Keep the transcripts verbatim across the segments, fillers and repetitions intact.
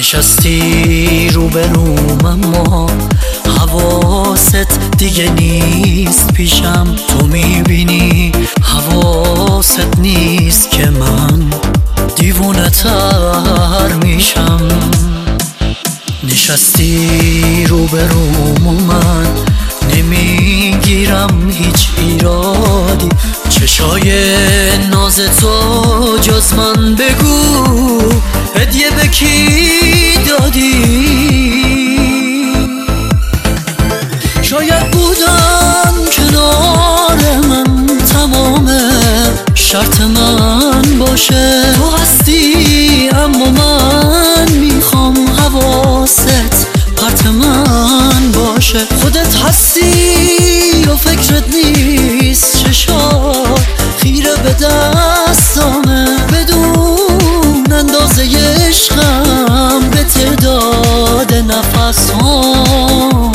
نشستی روبروم اما حواست دیگه نیست پیشم. تو میبینی حواست نیست که من دیوونه تر میشم. نشستی روبروم و من نمیگیرم هیچ ایرادی. چشای ناز تو جز من بگو هدیه به کی دادی؟ شاید بودن کنار من تمام شرط من باشه. تو هستی اما من میخوام حواست پرت من باشه. خودت هستی و فکرت نیست چشات خیره به دستامه. بدون اندازه عشقم به تعداد نفس هم.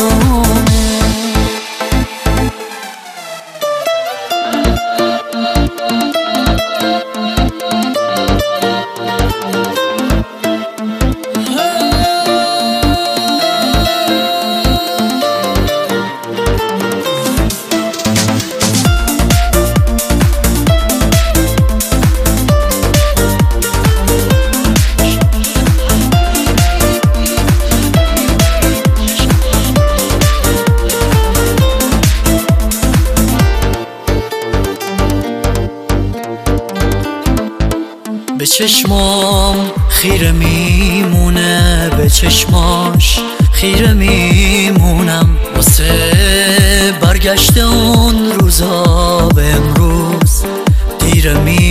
به چشمام خیره میمونه، به چشماش خیره میمونم. واسه برگشت اون روزا به امروز دیر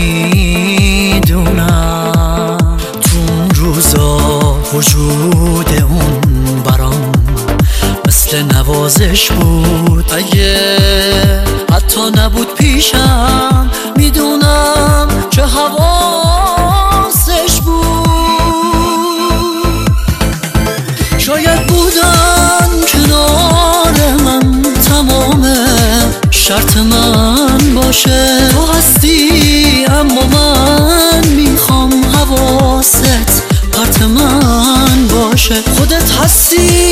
میدونم. تو اون روزا وجود اون برام مثل نوازش بود. اگه حتی نبود پیشم میدونم چه حواسش بود. شاید بودن کنار من تمام شرط من باشه. تو هستی اما من میخوام حواست پرت من باشه. خودت هستی